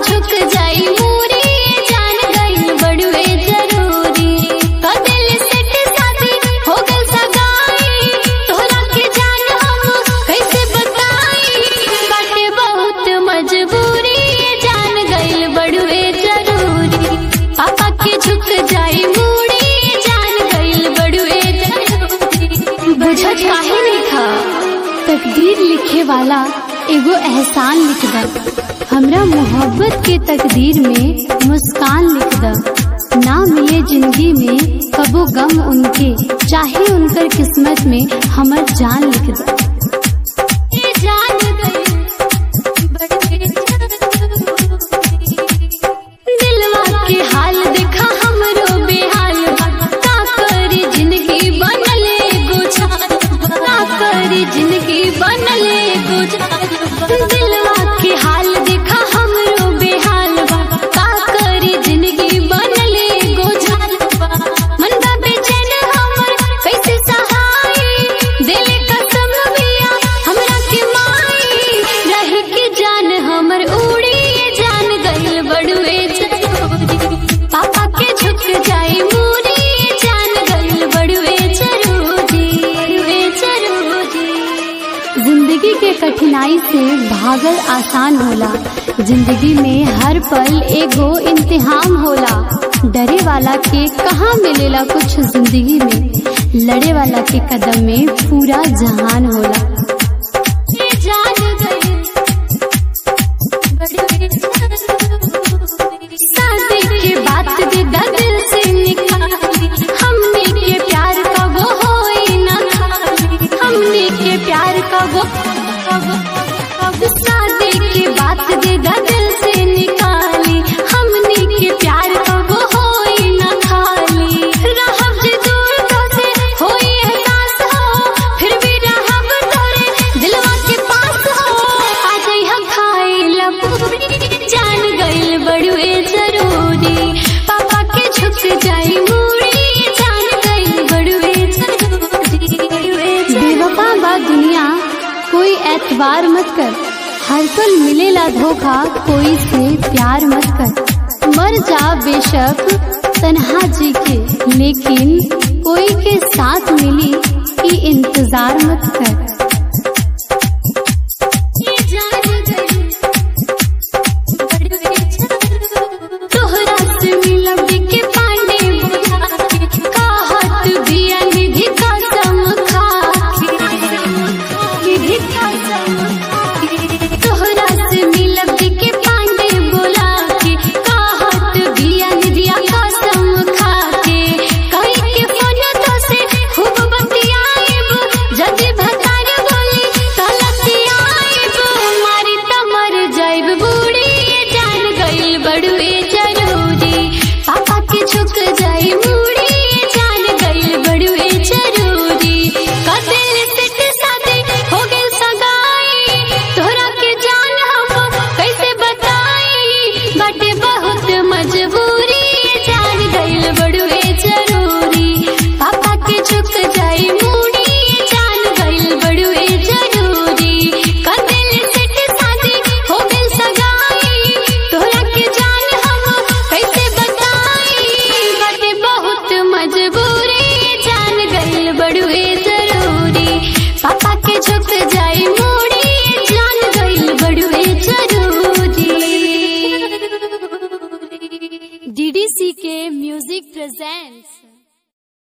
झुक जाई मूरी जान गई बड़ुए जरूरी कदिल सेट साथी हो गल सगाई तोहरा के जान हम कैसे बताई बाटे बहुत मजबूरी जान गई बड़ुए जरूरी पापा के झुक जाई मूरी जान गई बड़ुए जरूरी बुझत काहे नहीं था तकदीर लिखे वाला एगो एहसान लिख द हमरा मोहब्बत के तकदीर में मुस्कान लिख द ना मिले जिंदगी में कबो गम उनके चाहे उनकर किस्मत में हमर जान लिख द दिलवा के हाल देखा हमरो बेहाल का करी जिंदगी बनले गुजार का करी जिंदगी बनले गुजार दिलवा के हाल देखा हमरो बेहाल का करी जिंदगी बनले गुजार मन बा बेचैन हमर कैसे सहाई दिल कसम बिया हमरा के माई रह के जान हमर उड़ी जान गइल बड़ुए जरूरी पापा के झुक जाई मूरी जान गइल बड़ुए जरूरी जिंदगी के कठिनाई से भागल आसान होला जिंदगी में हर पल एगो इम्तिहान होला डरे वाला के कहाँ मिलेला कुछ जिंदगी में लड़े वाला के कदम में पूरा जहान होला शादी के बात दे दिल से निकाली हमने के प्यार का वो होई ना खाली हमने के प्यार का वो शादी के बात दे दिल से निकाली हमने के प्यार का वो होई ना खाली रहब जे दूर तो से होई एहसास हो फिर भी रहब तोरे दिलवा के पास हो आ जाई खाई लपूरी जान गइल बड़ुए जरूरी पापा के झुक जाई मूरी जान गइल बड़ुए जरूरी बेवफा बा दुनिया कोई एतबार मत कर हर पल मिलेला धोखा कोई से प्यार मत कर मर जा बेशक तन्हा जी के लेकिन कोई के साथ मिली ई इंतजार मत कर।